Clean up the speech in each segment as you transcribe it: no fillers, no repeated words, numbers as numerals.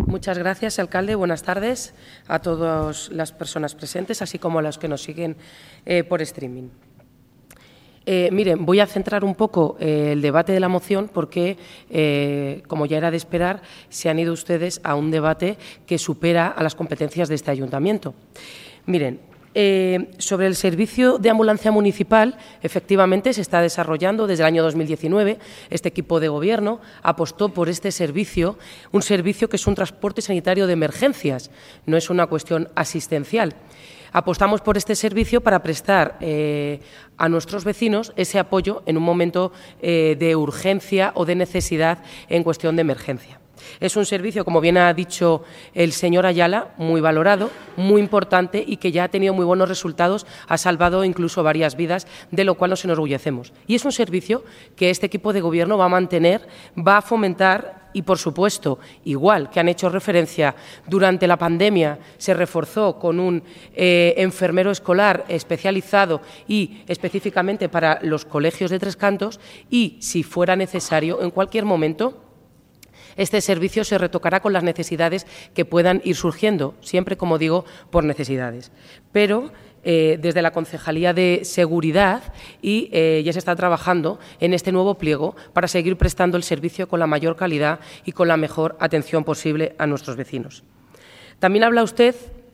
Muchas gracias, alcalde. Buenas tardes a todas las personas presentes, así como a los que nos siguen por streaming. Miren, voy a centrar un poco el debate de la moción porque, como ya era de esperar, se han ido ustedes a un debate que supera a las competencias de este ayuntamiento. Miren, sobre el servicio de ambulancia municipal, efectivamente se está desarrollando desde el año 2019. Este equipo de gobierno apostó por este servicio, un servicio que es un transporte sanitario de emergencias, no es una cuestión asistencial. Apostamos por este servicio para prestar a nuestros vecinos ese apoyo en un momento de urgencia o de necesidad en cuestión de emergencia. Es un servicio, como bien ha dicho el señor Ayala, muy valorado, muy importante y que ya ha tenido muy buenos resultados, ha salvado incluso varias vidas, de lo cual nos enorgullecemos. Y es un servicio que este equipo de gobierno va a mantener, va a fomentar y, por supuesto, igual que han hecho referencia, durante la pandemia se reforzó con un enfermero escolar especializado y específicamente para los colegios de Tres Cantos y, si fuera necesario, en cualquier momento, este servicio se retocará con las necesidades que puedan ir surgiendo, siempre, como digo, por necesidades. Pero desde la Concejalía de Seguridad ya se está trabajando en este nuevo pliego para seguir prestando el servicio con la mayor calidad y con la mejor atención posible a nuestros vecinos. También habla usted,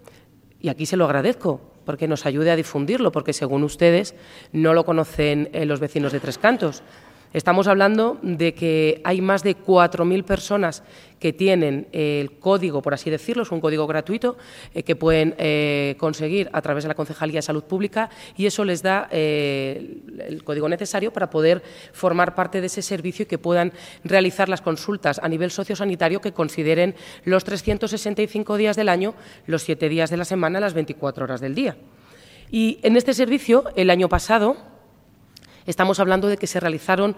y aquí se lo agradezco, porque nos ayude a difundirlo, porque según ustedes no lo conocen los vecinos de Tres Cantos. Estamos hablando de que hay más de 4.000 personas que tienen el código, por así decirlo, es un código gratuito que pueden conseguir a través de la Concejalía de Salud Pública y eso les da el código necesario para poder formar parte de ese servicio y que puedan realizar las consultas a nivel sociosanitario que consideren los 365 días del año, los 7 días de la semana, las 24 horas del día. Y en este servicio, el año pasado, estamos hablando de que se realizaron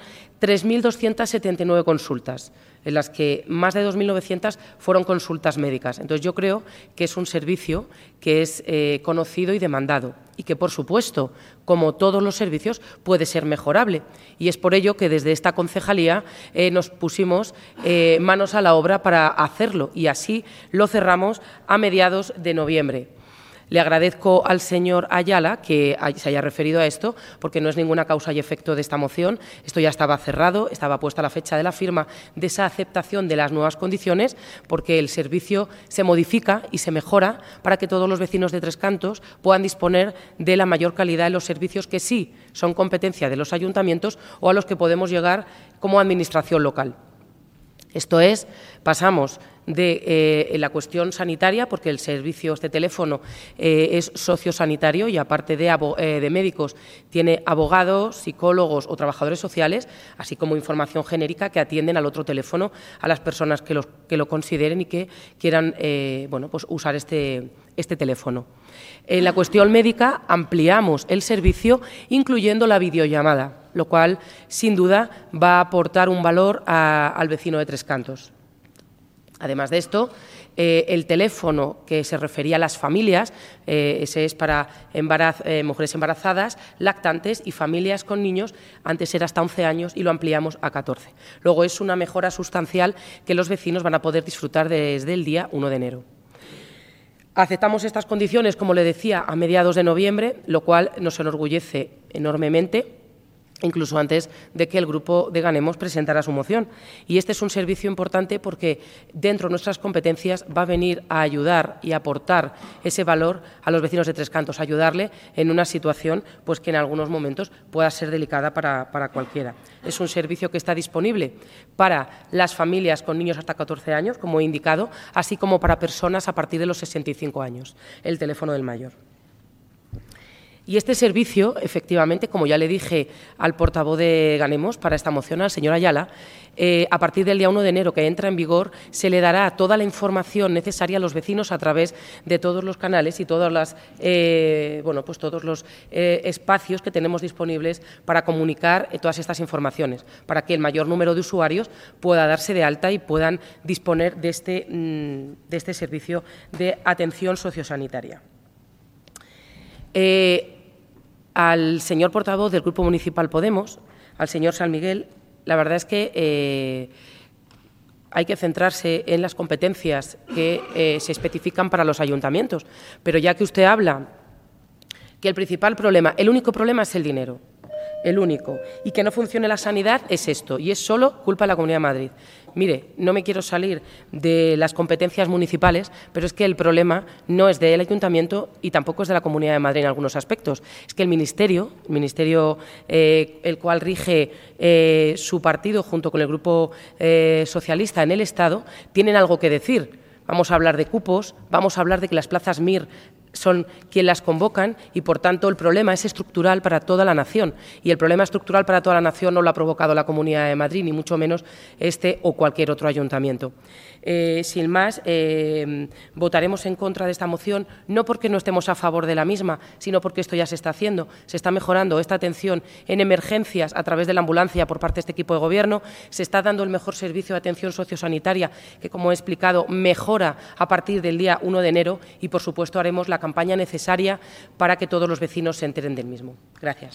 3.279 consultas, en las que más de 2.900 fueron consultas médicas. Entonces, yo creo que es un servicio que es conocido y demandado y que, por supuesto, como todos los servicios, puede ser mejorable. Y es por ello que desde esta concejalía nos pusimos manos a la obra para hacerlo y así lo cerramos a mediados de noviembre. Le agradezco al señor Ayala que se haya referido a esto, porque no es ninguna causa y efecto de esta moción. Esto ya estaba cerrado, estaba puesta la fecha de la firma de esa aceptación de las nuevas condiciones, porque el servicio se modifica y se mejora para que todos los vecinos de Tres Cantos puedan disponer de la mayor calidad en los servicios que sí son competencia de los ayuntamientos o a los que podemos llegar como administración local. Esto es, pasamos de la cuestión sanitaria, porque el servicio, este teléfono, es sociosanitario y aparte de médicos tiene abogados, psicólogos o trabajadores sociales, así como información genérica que atienden al otro teléfono a las personas que lo consideren y que quieran pues usar este teléfono. En la cuestión médica ampliamos el servicio incluyendo la videollamada, lo cual sin duda va a aportar un valor al vecino de Tres Cantos. Además de esto, el teléfono que se refería a las familias, ese es para mujeres embarazadas, lactantes y familias con niños, antes era hasta 11 años y lo ampliamos a 14. Luego es una mejora sustancial que los vecinos van a poder disfrutar desde el día 1 de enero. Aceptamos estas condiciones, como le decía, a mediados de noviembre, lo cual nos enorgullece enormemente, incluso antes de que el grupo de Ganemos presentara su moción. Y este es un servicio importante porque dentro de nuestras competencias va a venir a ayudar y aportar ese valor a los vecinos de Tres Cantos, ayudarle en una situación pues, que en algunos momentos pueda ser delicada para cualquiera. Es un servicio que está disponible para las familias con niños hasta 14 años, como he indicado, así como para personas a partir de los 65 años, el teléfono del mayor. Y este servicio, efectivamente, como ya le dije al portavoz de Ganemos para esta moción, al señor Ayala, a partir del día 1 de enero que entra en vigor, se le dará toda la información necesaria a los vecinos a través de todos los canales y todos los espacios que tenemos disponibles para comunicar todas estas informaciones, para que el mayor número de usuarios pueda darse de alta y puedan disponer de este servicio de atención sociosanitaria. Al señor portavoz del Grupo Municipal Podemos, al señor San Miguel, la verdad es que hay que centrarse en las competencias que se especifican para los ayuntamientos. Pero ya que usted habla que el principal problema, el único problema es el dinero, el único, y que no funcione la sanidad es esto, y es solo culpa de la Comunidad de Madrid. Mire, no me quiero salir de las competencias municipales, pero es que el problema no es del Ayuntamiento y tampoco es de la Comunidad de Madrid en algunos aspectos. Es que el Ministerio el cual rige su partido junto con el Grupo Socialista en el Estado, tienen algo que decir. Vamos a hablar de cupos, vamos a hablar de que las plazas MIR son quien las convocan y, por tanto, el problema es estructural para toda la nación. Y el problema estructural para toda la nación no lo ha provocado la Comunidad de Madrid, ni mucho menos este o cualquier otro ayuntamiento. Sin más, votaremos en contra de esta moción, no porque no estemos a favor de la misma, sino porque esto ya se está haciendo. Se está mejorando esta atención en emergencias a través de la ambulancia por parte de este equipo de Gobierno. Se está dando el mejor servicio de atención sociosanitaria que, como he explicado, mejora a partir del día 1 de enero y, por supuesto, haremos la campaña necesaria para que todos los vecinos se enteren del mismo. Gracias.